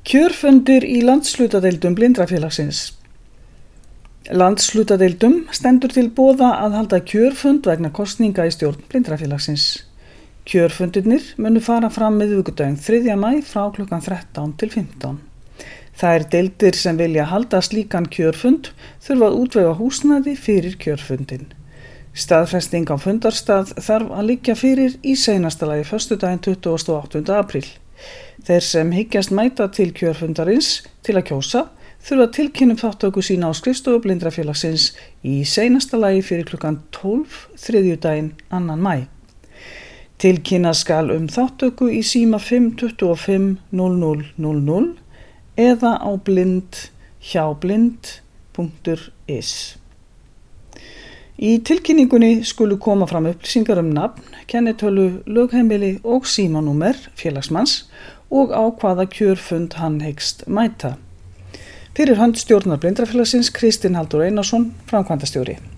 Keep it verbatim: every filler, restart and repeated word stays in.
Kjörfundir í landshlutadeildum Blindrafélagsins. Landshlutadeildum stendur til boða að halda kjörfund vegna kosninga í stjórn Blindrafélagsins. Kjörfundirnir munu fara fram miðvikudaginn þriðja maí frá klukkan þrettán til fimmtán. Þær deildir sem vilja halda slíkan kjörfund þurfa að útvega húsnæði fyrir kjörfundin. Staðfesting á fundarstað þarf að liggja fyrir í seinasta lagi föstudaginn tuttugasta og áttunda apríl. Þeir sem hyggjast mæta til kjörfundarins til að kjósa þurfa að tilkynna um þátttöku sína á skrifstofu Blindrafélagsins í seinasta lagi fyrir klukkan tólf þriðjudaginn annan maí. Tilkynna skal um þátttöku í síma fimm tuttugu og fimm núll núll núll núll eða á blind hjá blind punktur is. Í tilkynningunni skulu koma fram upplýsingar um nafn, kennitölu, lögheimili og símanúmer félagsmanns og á hvaða kjörfund hann hyggst mæta. Fyrir hönd stjórnar Blindrafélagsins Kristinn Halldór Einarsson, framkvæmdastjóri.